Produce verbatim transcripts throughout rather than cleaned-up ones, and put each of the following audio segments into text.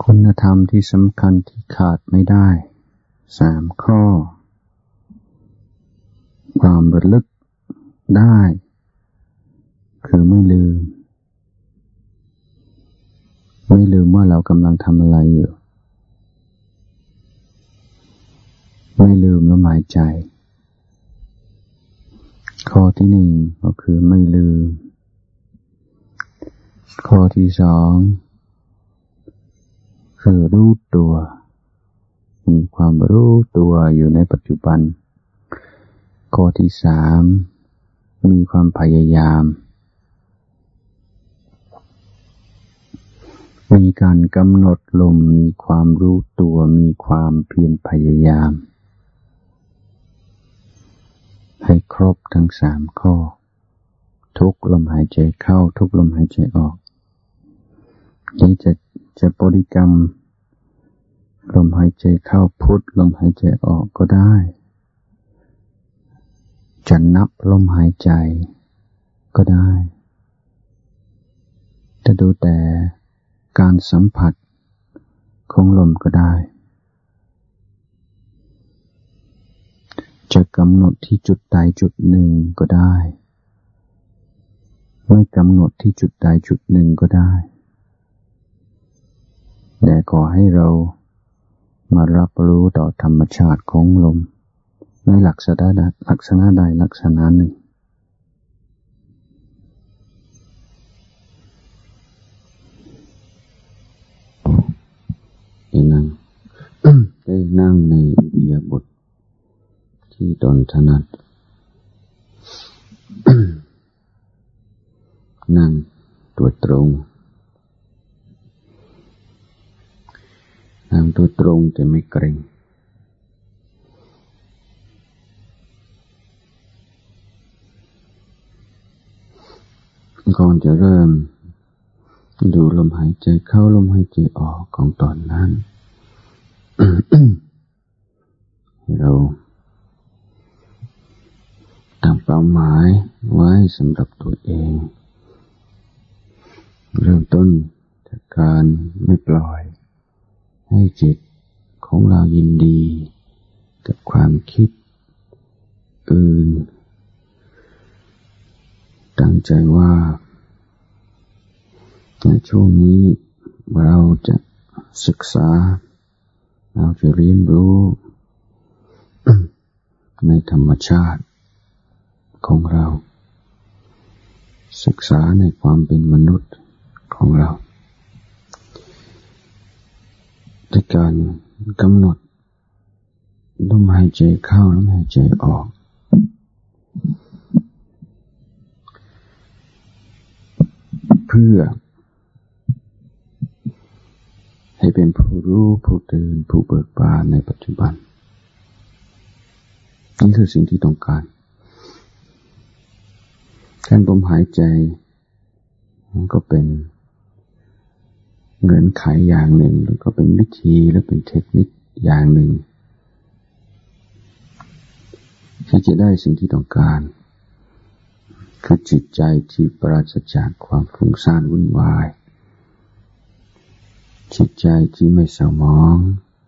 คุณธรรมที่สำคัญที่ขาดไม่ได้สามข้อความระลึกได้คือไม่ลืมไม่ลืมว่าเรากำลังทำอะไรอยู่ไม่ลืมลมหายใจข้อที่หนึ่งก็คือไม่ลืมข้อที่สองคือรู้ตัวมีความรู้ตัวอยู่ในปัจจุบันข้อที่สามมีความพยายามมีการกำหนดลมมีความรู้ตัวมีความเพียรพยายามให้ครบทั้งสามข้อทุกลมหายใจเข้าทุกลมหายใจออกนี่จะจะบริกรรมลมหายใจเข้าพุทลมหายใจออกก็ได้จะนับลมหายใจก็ได้จะดูแต่การสัมผัสของลมก็ได้จะกำหนดที่จุดใดจุดหนึ่งก็ได้ไม่กำหนดที่จุดใดจุดหนึ่งก็ได้แต่ขอให้เรามารับรู้ต่อธรรมชาติของลมในลักษณะใดลักษณะใดลักษณะหนึ่งได้นั่ง ได้นั่งในอิริยาบถที่ตนถนัด นั่งตัวตรงนั่งตัวตรงแต่ไม่เกร็งก่อนจะเริ่มดูลมหายใจเข้าลมหายใจออกของตอนนั้น เราตั้งเป้าหมายไว้สำหรับตัวเองเริ่มต้นจากการไม่ปล่อยให้จิตของเรายินดีกับความคิดอื่นตั้งใจว่าในช่วงนี้เราจะศึกษาเราจะเรียนรู้ในธรรมชาติของเราศึกษาในความเป็นมนุษย์ของเราด้วยการกำหนดลมหายใจเข้าลมหายใจออกเพื่อให้เป็นผู้รู้ผู้ตื่นผู้เบิกบานในปัจจุบันนั่นคือสิ่งที่ต้องการการลมหายใจมันก็เป็นเงื่อนไขอย่างหนึ่งแล้วก็เป็นวิธีและเป็นเทคนิคอย่างหนึ่งที่จะได้สิ่งที่ต้องการคือจิตใจที่ปราศจากความฟุ้งซ่านวุ่นวายจิตใจที่ไม่เศร้าหมอง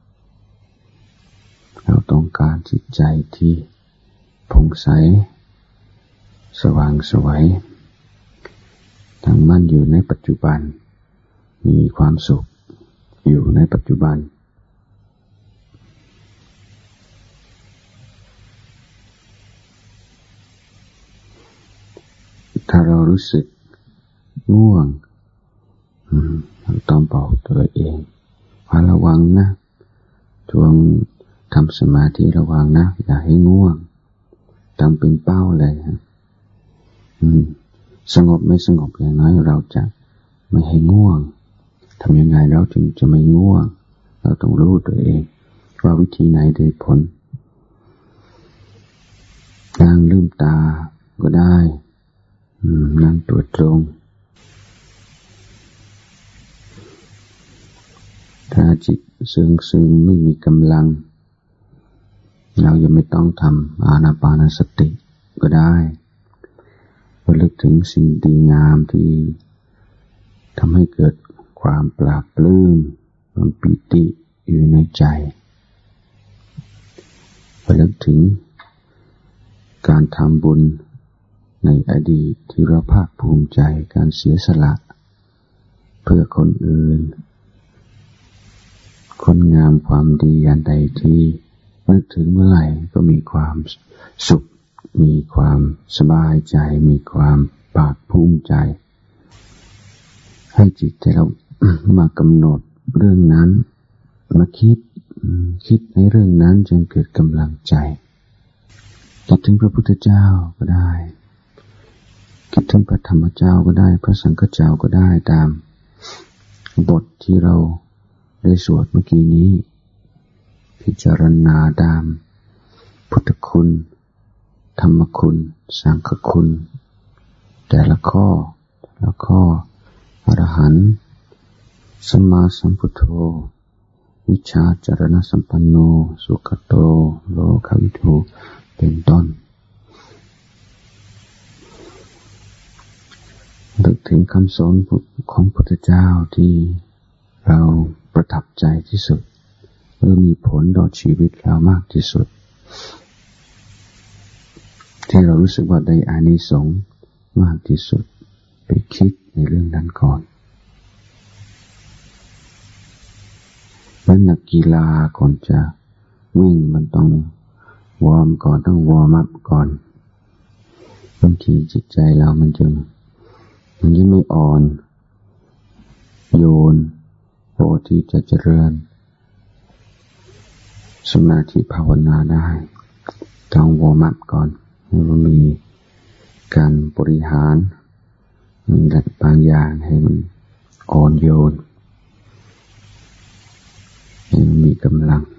เราต้องการจิตใจที่ผ่องใสสว่างไสวตั้งมั่นอยู่ในปัจจุบันมีความสุขอยู่ในปัจจุบันถ้าเรารู้สึกง่วงเราต้องบอกตัวเองว่าระวังนะช่วงทำสมาธิระวังนะอย่าให้ง่วงตั้งเป็นเป้าเลยฮะสงบไม่สงบอย่างน้อยเราจะไม่ให้ง่วงทำยังไงแล้วจึงจะไม่ง่วงเราต้องรู้ตัวเองว่าวิธีไหนได้ผลนั่งลืมตาก็ได้นั่งตัวตรงถ้าจิตซึงซึงไม่มีกำลังเรายังไม่ต้องทำอานาปานสติก็ได้ระลึกถึงสิ่งดีงามที่ทำให้เกิดความปราบปลื้มความปิติอยู่ในใจระลึกถึงการทำบุญในอดีตที่เราภาคภูมิใจการเสียสละเพื่อคนอื่นคนงามความดีอันใดที่นึกถึงเมื่อไหร่ก็มีความสุขมีความสบายใจมีความภาคภูมิใจให้จิตใจเรา มากำหนดเรื่องนั้นมาคิดคิดในเรื่องนั้นจนเกิดกำลังใจคิดถึงพระพุทธเจ้าก็ได้คิดถึงพระธรรมเจ้าก็ได้พระสังฆเจ้าก็ได้ตามบทที่เราได้สวดเมื่อกี้นี้พิจารณาตามพุทธคุณธรรมคุณสังฆคุณแต่ละข้อแต่ละข้ออรหันต์สัมมาสัมพุทโธวิชชาจารณสัมปันโนสุขโตโลกวิทูเป็นต้นนึกถึงคำสอนของพระพุทธเจ้าที่เราประทับใจที่สุดหรือมีผลต่อชีวิตเรามากที่สุดที่เรารู้สึกว่าได้อานิสงส์มากที่สุดไปคิดในเรื่องนั้นก่อนแล้วนักกีฬาก่อนจะวิ่งมันต้องวอร์มก่อนต้องวอร์มอัพก่อนบางทีจิตใจเรามันจะมันยังไม่อ่อนโยนพอที่จะเจริญสมาธิภาวนาได้ต้องวอร์มอัพก่อนมันมีการบริหารดัดบางอย่างให้มันอ่อนโยนให้มันมีกำลัง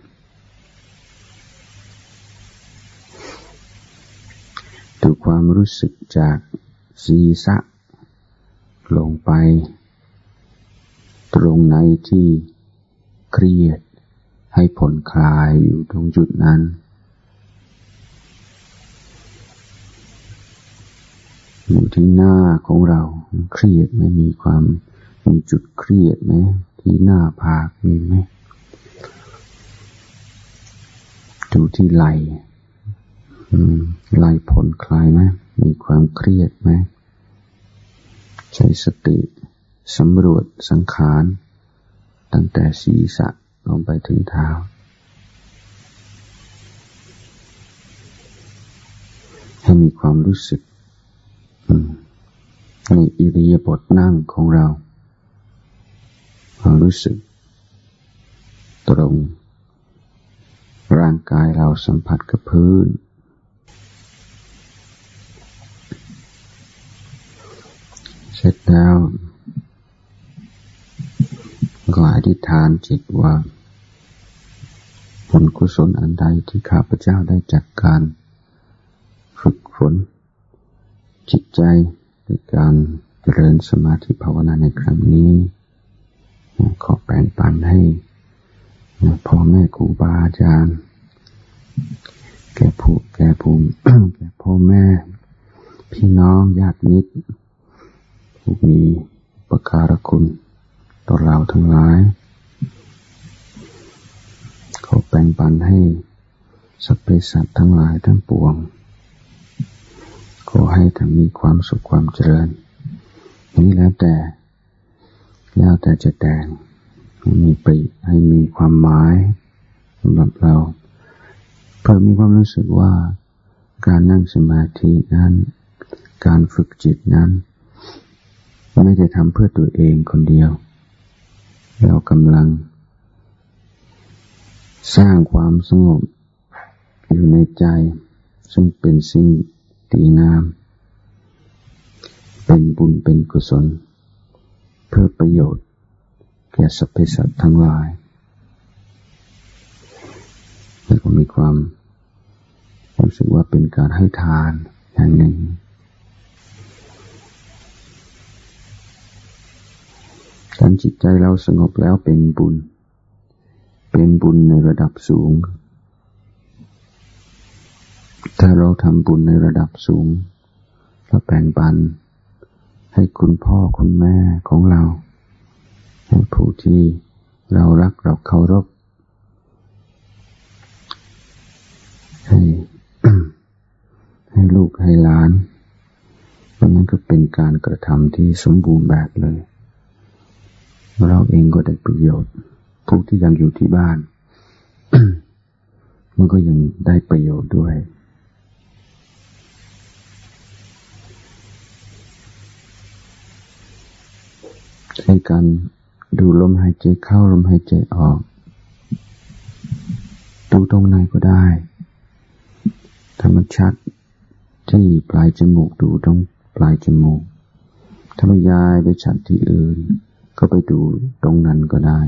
ดูความรู้สึกจากศีรษะลงไปตรงไหนที่เครียดให้ผ่อนคลายอยู่ตรงจุดนั้นอยู่ที่หน้าของเราเครียดไหมมีความมีจุดเครียดไหมที่หน้าผากมีไหมดูที่ไหล่ไหล่ผ่อนคลายไหมมีความเครียดไหมใช้สติสำรวจสังขารตั้งแต่ศีรษะลงไปถึงเท้าให้มีความรู้สึกในอิริยาบถนั่งของเราความรู้สึกตรงร่างกายเราสัมผัสกับพื้นเสร็จแล้วก็อธิษฐานจิตว่าผลกุศลอันใดที่ข้าพเจ้าได้จากการฝึกฝนจิตใจในการเจริญสมาธิภาวนาในครั้งนี้ขอแบ่งปันให้พ่อแม่ครูบาอาจารย์แก่ผู้แก่ภูมิ แก่พ่อแม่พี่น้องญาติมิตรผู้มีอุปการะคุณต่อเราทั้งหลายขอแบ่งปันให้สรรพสัตว์ทั้งหลายทั้งปวงขอให้ท่านมีความสุขความเจริญนี้แล้วแต่แล้วแต่จะแต่งให้มีปริให้มีความหมายสำหรับเราเพื่อมีความรู้สึกว่าการนั่งสมาธินั้นการฝึกจิตนั้นไม่ได้ทำเพื่อตัวเองคนเดียวเรากำลังสร้างความสงบอยู่ในใจซึ่งเป็นสิ่งดีงามเป็นบุญเป็นกุศลเพื่อประโยชน์แก่สรรพสัตว์ทั้งหลายแล้วก็มีความรู้สึกว่าเป็นการให้ทานอย่างหนึ่งการจิตใจเราสงบแล้วเป็นบุญเป็นบุญในระดับสูงถ้าเราทำบุญในระดับสูงเราแบ่งปันให้คุณพ่อคุณแม่ของเราให้ผู้ที่เรารักเราเคารพให้ ให้ลูกให้หลานนั่นก็เป็นการกระทำที่สมบูรณ์แบบเลยเราเองก็ได้ประโยชน์ผู้ที่ยังอยู่ที่บ้าน มันก็ยังได้ประโยชน์ด้วยในการดูลมหายใจเข้าลมหายใจออกดูตรงไหนก็ได้ถ้ามันชัดที่ปลายจมูกดูตรงปลายจมูกถ้ามันย้ายไปชัดที่อื่นก็ไปดูตรงนั้นก็ได้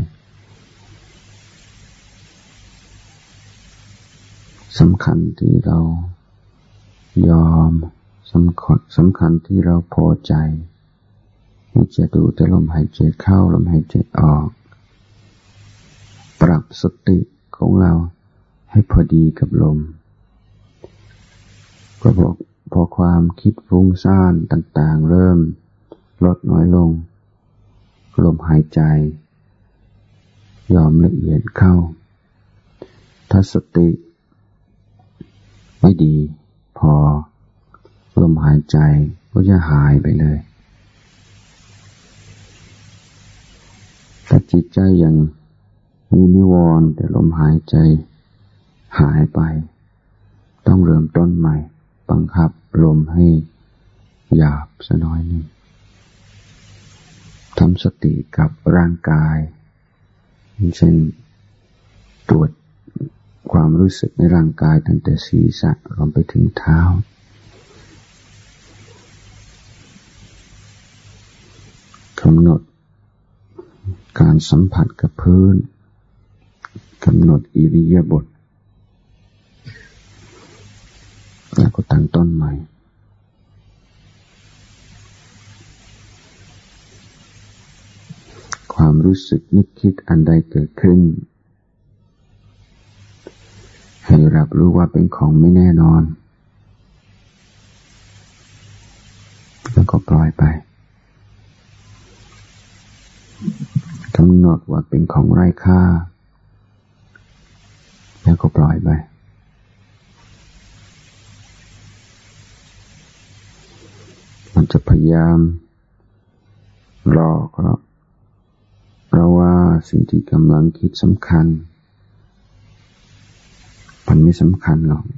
สำคัญที่เรายอมสำคัญสำคัญที่เราพอใจที่จะดูแต่ลมหายใจเข้าลมหายใจออกปรับสติของเราให้พอดีกับลมก็บอกพอความคิดฟุ้งซ่านต่างๆเริ่มลดน้อยลงลมหายใจยอมละเอียดเข้าถ้าสติไม่ดีพอลมหายใจก็จะหายไปเลยถ้าจิตใจยังมีนิวรณ์แต่ลมหายใจหายไปต้องเริ่มต้นใหม่บังคับลมให้หยาบสักน้อยหนึ่งทำสติกับร่างกายเช่นตรวจความรู้สึกในร่างกายตั้งแต่ศีรษะลงไปถึงเท้ากำหนดการสัมผัสกับพื้นกำหนดอิริยาบถแล้วก็ตั้งต้นใหม่ความรู้สึกนึกคิดอันใดเกิดขึ้นให้รับรู้ว่าเป็นของไม่แน่นอนแล้วก็ปล่อยไปกำหนดว่าเป็นของไร้ค่าแล้วก็ปล่อยไปมันจะพยายามหลอกเราเราว่าสิ่งที่กำลังคิดสำคัญมันไม่สำคัญหรอก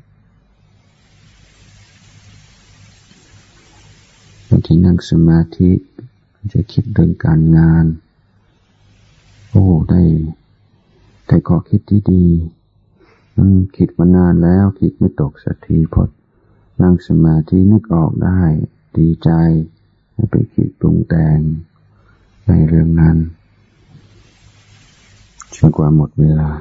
บางทีนั่งสมาธิจะคิดเรื่องการงานโอ้ได้ได้ข้อคิดที่ดีมันคิดมานานแล้วคิดไม่ตกสักทีพอนั่งสมาธินึกออกได้ดีใจไปคิดปรุงแต่งในเรื่องนั้นจนกว่าหมดเวลา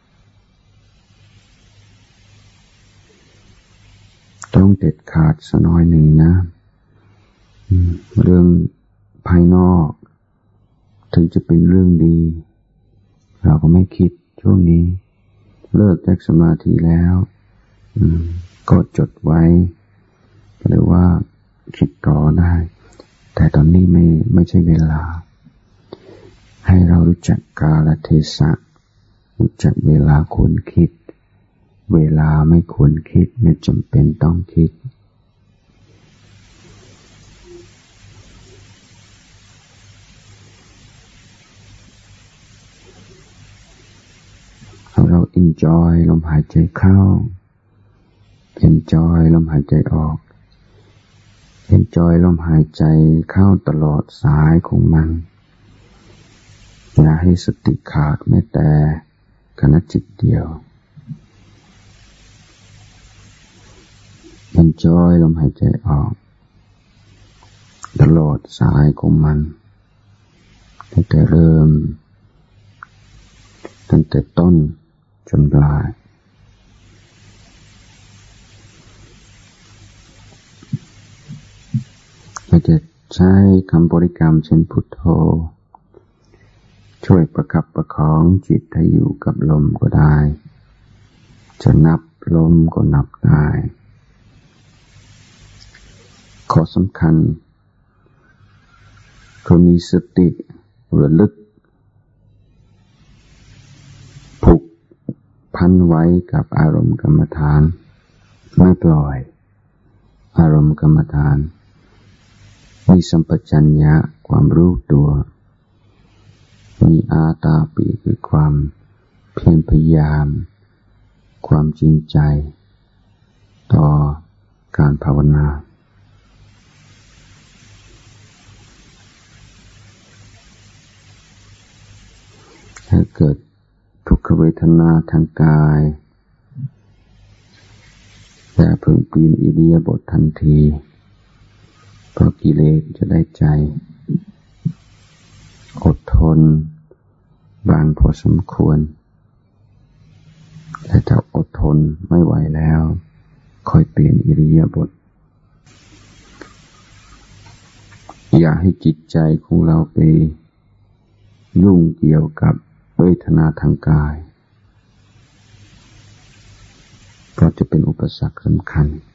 ต้องเด็ดขาดสักน้อยหนึ่งนะเรื่องภายนอกถึงจะเป็นเรื่องดีเราก็ไม่คิดช่วงนี้เลิกจากสมาธิแล้วก็จดไว้หรือว่าคิดต่อได้แต่ตอนนี้ไม่ไม่ใช่เวลาให้เรารู้จักกาลเทศะรู้จักเวลาควรคิดเวลาไม่ควรคิดไม่จำเป็นต้องคิดเรา enjoy ลมหายใจเข้า enjoy ลมหายใจออก enjoy ลมหายใจเข้าตลอดสายของมันอย่าให้สติขาดแม้แต่ขณะจิตเดียว enjoy ลมหายใจออกตลอดสายของมันตั้งแต่เริ่มตั้งแต่ต้นจนปลายเราจะใช้คำบริกรรมเช่นพุทโธช่วยประคับประคองจิตให้อยู่กับลมก็ได้จะนับลมก็นับได้ข้อสำคัญคือมีสติระลึกพันไว้กับอารมณ์กรรมฐานไม่ปล่อยอารมณ์กรรมฐานมีสัมปชัญญะความรู้ตัวมีอาตาปิคือความเพียรพยายามความจริงใจต่อการภาวนาถ้าเกิดทุกขเวทนาทางกายอย่าเพิ่งเปลี่ยนอิริยาบถทันทีเพราะกิเลสจะได้ใจอดทนบางพอสมควรแต่ถ้าอดทนไม่ไหวแล้วค่อยเปลี่ยนอิริยาบถอย่าให้จิตใจของเราไปยุ่งเกี่ยวกับเวทนาทางกายเพราะจะเป็นอุปสรรคสำคัญ